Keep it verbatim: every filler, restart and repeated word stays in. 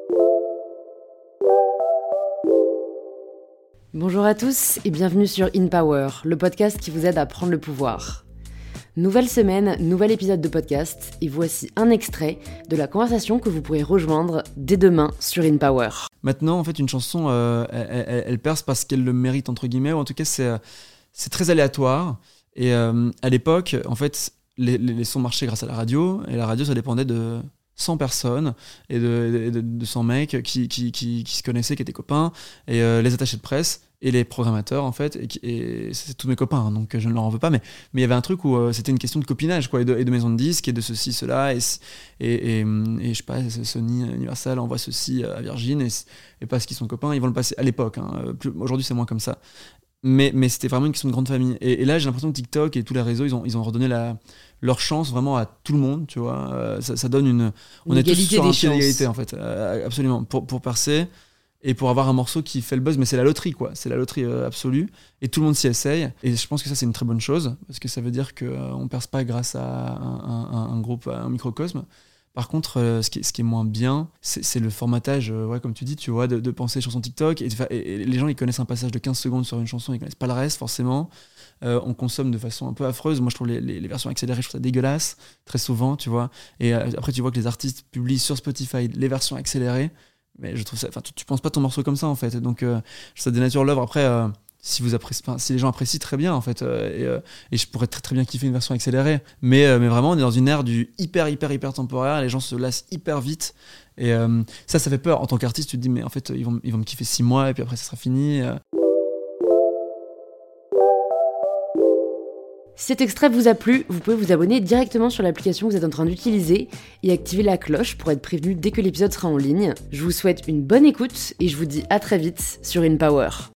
Bonjour à tous et bienvenue sur In Power, le podcast qui vous aide à prendre le pouvoir. Nouvelle semaine, nouvel épisode de podcast et voici un extrait de la conversation que vous pourrez rejoindre dès demain sur In Power. Maintenant, en fait, une chanson, euh, elle, elle, elle perce parce qu'elle le mérite, entre guillemets, ou en tout cas, c'est, c'est très aléatoire. Et euh, à l'époque, en fait, les, les, les sons marchaient grâce à la radio, et la radio, ça dépendait de cent personnes et de, de, de cent mecs qui, qui, qui, qui se connaissaient, qui étaient copains, et euh, les attachés de presse et les programmateurs, en fait, et, et c'est tous mes copains, hein, donc je ne leur en veux pas, mais mais il y avait un truc où euh, c'était une question de copinage, quoi, et de, et de maison de disques, et de ceci, cela, et, et, et, et je sais pas, Sony, Universal envoie ceci à Virgin, et, et parce qu'ils sont copains, ils vont le passer à l'époque, hein, plus, aujourd'hui c'est moins comme ça. Mais, mais c'était vraiment une question de grande famille. Et, et là, j'ai l'impression que TikTok et tous les réseaux, ils ont, ils ont redonné la, leur chance vraiment à tout le monde, tu vois. Euh, ça, ça donne une... On une est tous sur un pied chances. d'égalité, en fait. Euh, absolument. Pour, pour percer et pour avoir un morceau qui fait le buzz. Mais c'est la loterie, quoi. C'est la loterie euh, absolue. Et tout le monde s'y essaye. Et je pense que ça, c'est une très bonne chose. Parce que ça veut dire qu'on euh, ne perce pas grâce à un, un, un groupe, à un microcosme. Par contre, euh, ce, qui est, ce qui est moins bien, c'est, c'est le formatage, euh, ouais, comme tu dis, tu vois, de, de penser chanson TikTok. Et, et, et les gens, ils connaissent un passage de quinze secondes sur une chanson, ils connaissent pas le reste, forcément. Euh, on consomme de façon un peu affreuse. Moi, je trouve les, les, les versions accélérées, je trouve ça dégueulasse, très souvent, tu vois. Et euh, après, tu vois que les artistes publient sur Spotify les versions accélérées. Mais je trouve ça... Enfin, tu, tu penses pas ton morceau comme ça, en fait. Donc, euh, ça dénature l'œuvre. Après... Euh, si vous appréciez, enfin, si les gens apprécient, très bien en fait, euh, et, euh, et je pourrais très très bien kiffer une version accélérée, mais, euh, mais vraiment on est dans une ère du hyper hyper hyper temporaire, les gens se lassent hyper vite, et euh, ça ça fait peur. En tant qu'artiste, tu te dis mais en fait ils vont, ils vont me kiffer six mois et puis après ça sera fini. euh. Si cet extrait vous a plu, vous pouvez vous abonner directement sur l'application que vous êtes en train d'utiliser et activer la cloche pour être prévenu dès que l'épisode sera en ligne. Je vous souhaite une bonne écoute et je vous dis à très vite sur In Power.